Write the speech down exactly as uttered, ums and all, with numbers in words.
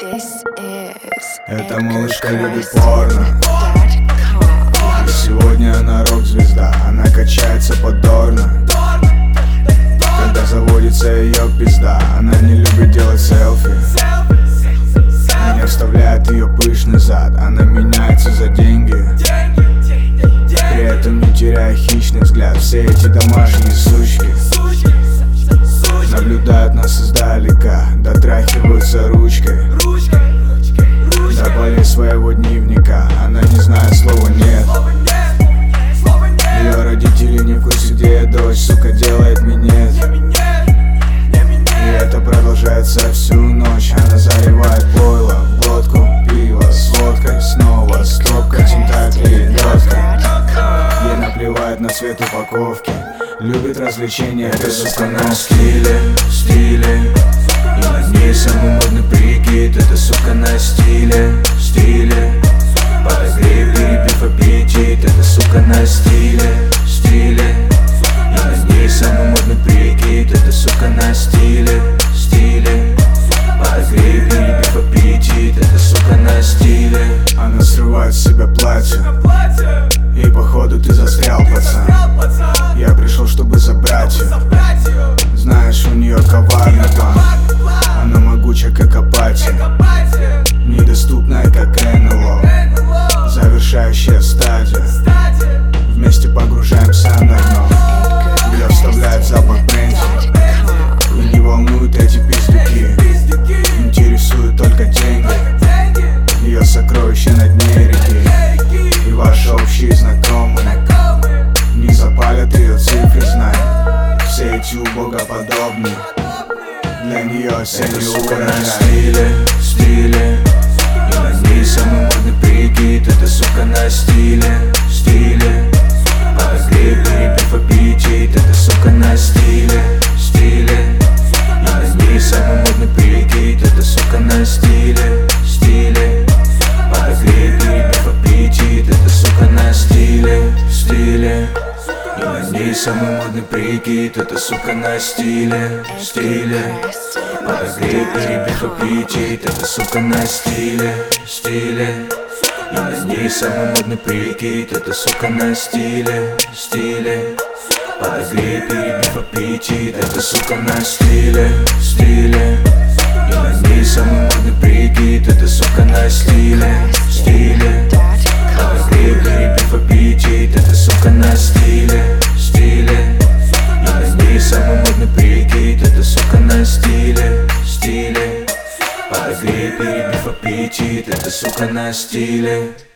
Эта малышка любит порно. И сегодня она рок-звезда, она качается подорно. Когда заводится ее пизда, она не любит делать селфи. Не оставляет ее пышный зад, она меняется за деньги, при этом не теряя хищный взгляд. Все эти домашние сучки наблюдают нас издалека, дотрахиваются ручкой до полей своего дневника. Она не знает слова «нет». Ее родители не в курсе, где дочь, сука, делает минет. И это продолжается всю ночь. Она заливает пойло в водку, пиво с водкой, снова стопка, тентакли, дёрткой. Ей наплевать на цвет упаковки, любит развлечения, эта сука на стиле, стиле. И на ней самый модный прикид, эта сука на стиле, стиле. Подогрей, перебив аппетит, эта сука на стиле, стиле. И на ней самый модный прикид, эта сука на стиле, стиле. Подогрей, перебив аппетит, эта сука на стиле. Она срывает с себя платье, и походу ты застрял, пацан. Я пришел, чтобы забрать ее. Знаешь, у нее коварный план. Она могучая, как апатия, недоступная, как эн эл о. Завершающая стадия. Вместе погружаемся на дно. Ее вставляет запах бренди. И не волнуют эти пиздюки, интересуют только деньги. Ее сокровища на дне реки, и ваши общие знакомые не запалят ее цифры, знай. Все эти богоподобные для нее осенний уровень. На стиле, стиле. И на ней самый модный прикид, эта сука на стиле, стиле. Подогрей, перебив аппетит, эта сука на стиле, стиле. И на ней самый модный прикид, эта сука на стиле, стиле. Подогрей, перебив аппетит, эта сука на стиле, стиле. И на ней самый модный прикид, эта сука на стиле, стиле. Подогрей, перебив аппетит, эта сука на стиле, стиле. И на ней самый модный прикид, эта сука на стиле, стиле. Подогрей, перебив аппетит, эта сука на стиле, стиле. И на ней самый модный прикид, эта сука на стиле, стиле. Подогрей, перебив аппетит, эта сука на стиле, стиле. И на ней самый модный прикид, эта сука на стиле, стиле. Подогрей, перебив аппетит, эта сука на стиле.